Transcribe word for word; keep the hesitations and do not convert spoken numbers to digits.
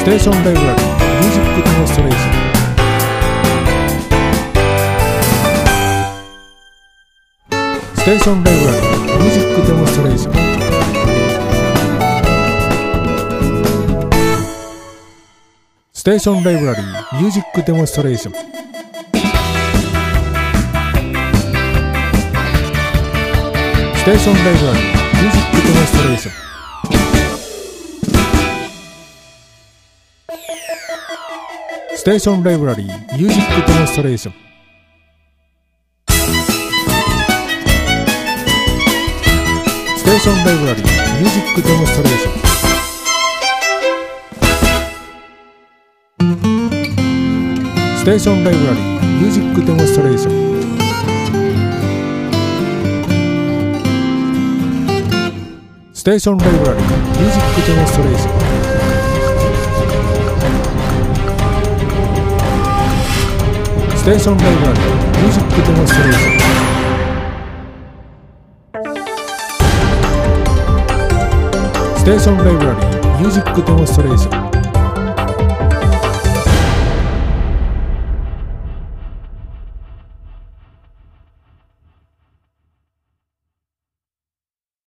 ステーションライブラリーミュージックデモンストレーション。ステーションライブラリーミュージックデモンストレーション。ステーションライブラリーミュージックデモンストレーション。ステーションライブラリーミュージックデモンストレーション。ステーションライブラリーミュージックデモンストレーション。ステーションライブラリーミュージックデモンストレーション。ステーションライブラリーミュージックデモンストレーション。ステーションライブラリーミュージックデモンストレーション。ステーションライブラリーミュージックデモンストレーション。ステーションライブラリーミュージックデモンストレーション。